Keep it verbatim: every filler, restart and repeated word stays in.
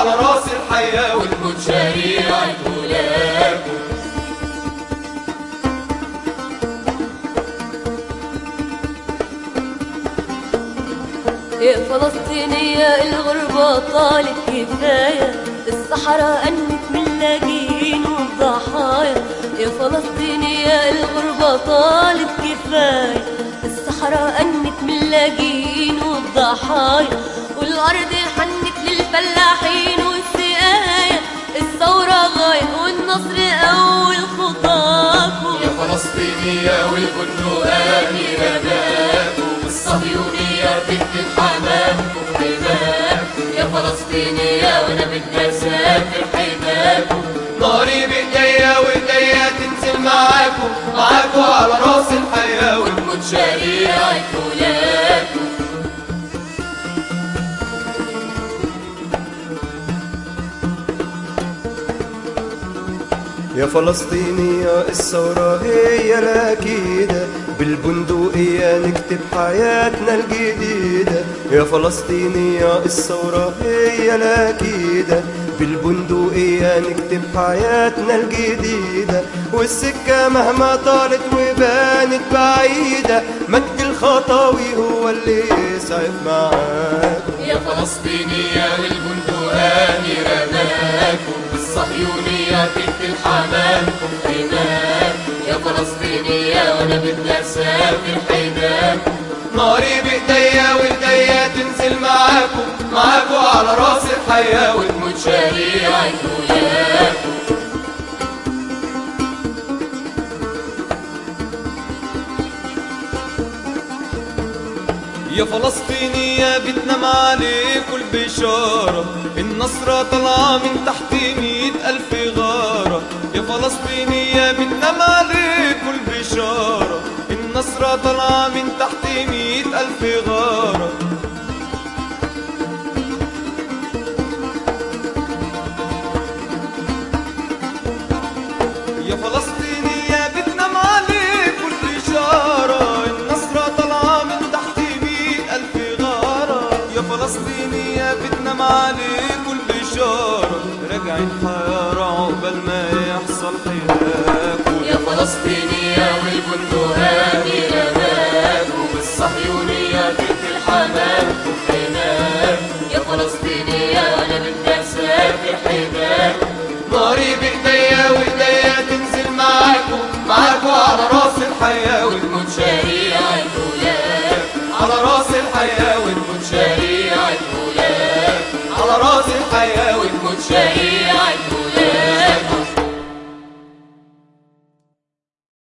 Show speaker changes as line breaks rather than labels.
على راس الحياة
وتموت شريعة ولاكم.
يا فلسطينية الغربة طالت كفاية، الصحراء قنت من لاجئين والضحايا. يا فلسطينية الغربة طالت كفاية، الصحراء قنت من لاجئين والضحايا. والأرض حنت للفلاحين والسقاية، الثورة غاية والنصر أول خطاكم.
يا فلسطينية والبندقان رماكم، والصهيونية بنت حمامكم حماكم. يا فلسطينية وأنا بدي أسافر حماكم.
ناري بإيديا وإيديا تنزل معاكم، معاكم على راس الحياة
وتموت شريعة ولاكم.
يا فلسطينية الثورة هي الأكيدة، بالبندقية نكتب حياتنا الجديدة. يا فلسطينية الثورة هي الأكيدة، بالبندقية نكتب حياتنا الجديدة. والسكة مهما طالت وبانت بعيدة، مجد الخطاوي هو اللي يسعف معاكم.
يا فلسطينية والبندقان رماكم، والصهيونية تقتل حمامكم حماكم. يا فلسطينية وأنا بدي أسافر حماكم.
ناري بإيديا وإيديا تنزل معاكم، معاكم على راس الحياة
وتموت شريعة ولاكم.
يا فلسطينية بتنام عليكوا البشارة، النصرة طالعة من تحت مئة ألف غارة. يا فلسطينية بتنام عليكوا البشارة، النصرة طالعة من تحت مئة ألف غارة. يا فلسطينية بتنام عليكوا البشارة، النصرة طالعة من تحت مئة ألف غارة. يا فلسطينية بتنام عليكوا البشارة، راجعين حيارى عقبال ما يحصل حياكوا.
يا فلسطينية والبندقان رماكم، والصهيونية تقتل حمامكم حماكم. يا فلسطينية وأنا بدي أسافر حماكم.